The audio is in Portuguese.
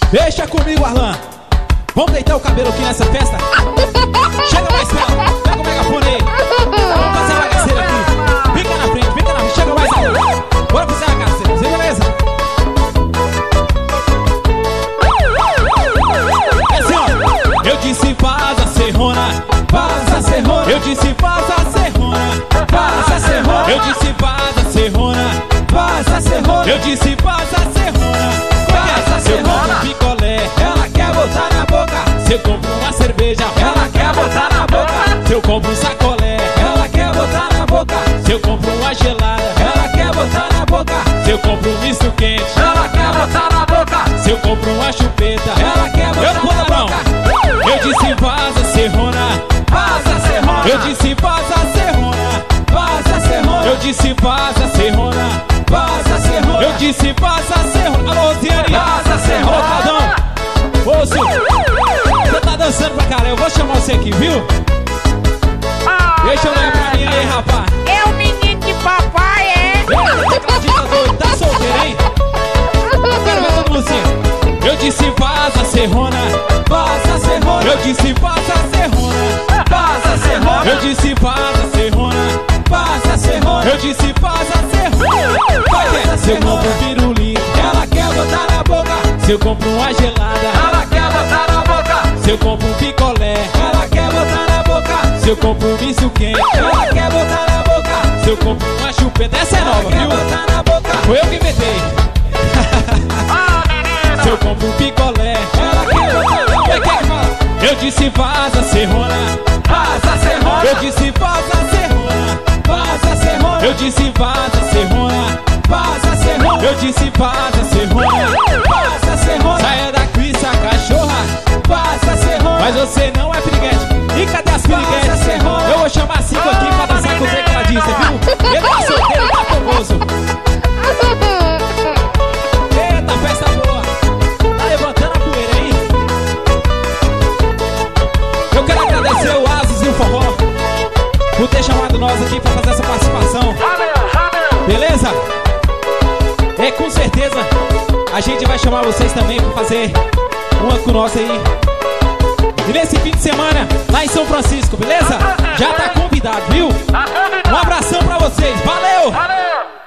Deixa comigo, Arlan. Vamos deitar o cabelo aqui nessa festa? Chega mais perto, pega o megafone aí. Vamos fazer a bagaceira aqui. Fica na frente, chega mais Arlan. Bora fazer a bagaceira, você beleza? É assim, ó. Eu disse vaza serrona, vaza serrona. Eu disse vaza serrona, vaza serrona. Eu disse vaza serrona, vaza serrona. Eu disse vaza serrona. Se eu compro um picolé, ela quer botar na boca. Se eu compro uma cerveja, ela quer botar na boca. Se eu compro um sacolé, ela quer botar na boca. Se eu compro uma gelada, ela quer botar na boca. Se eu compro um misto quente, ela quer botar na boca. Se eu compro uma chupeta, ela quer botar na boca. Eu disse vaza serrona, vaza serrona. Eu disse vaza serrona, vaza serrona. Eu disse vaza serrona, vaza serrona. Eu disse vaza serrona. Alô, Rosiane, vaza serrona. Alô, Caldão. Ô, você tá dançando pra caralho. Eu vou chamar você aqui, viu? Deixa eu olhar pra mim aí, rapaz. É o menino de papai, é? Acredita doido, tá solteiro, hein? Eu quero ver todo mundo assim. Eu disse vaza serrona, vaza serrona. Eu disse vaza serrona, vaza serrona. Eu disse vaza serrona, vaza serrona. Eu disse vaza serrona. Se eu compro um pirulito, ela quer botar na boca. Se eu compro uma gelada, ela quer botar na boca. Se eu compro um picolé, ela quer botar na boca. Se eu compro um misto quente, ela quer botar na boca. Se eu compro uma chupeta, essa é nova, viu? Botar na boca. Foi eu que inventei. Se eu compro um picolé, ela quer botar na boca. Eu disse vaza serrona, vaza serrona. Eu disse vaza serrona, vaza serrona. Eu disse vaza serrona, vaza serrona. Eu disse vaza serrona, vaza serrona. Saia daqui, essa cachorra, vaza serrona. Mas você não é piriguete. E cadê as piriguetes? Eu vou chamar 5 aqui pra dançar com o Zé que ela disse, viu? Ele tá solteiro, ele tá famoso. Eita, festa boa. Tá levantando a poeira aí. Eu quero agradecer o Asus e o Forró por ter chamado nós aqui pra fazer essa participação. Beleza? É, com certeza a gente vai chamar vocês também pra fazer uma com nós aí. E nesse fim de semana, lá em São Francisco, beleza? Já tá convidado, viu? Um abração pra vocês, valeu!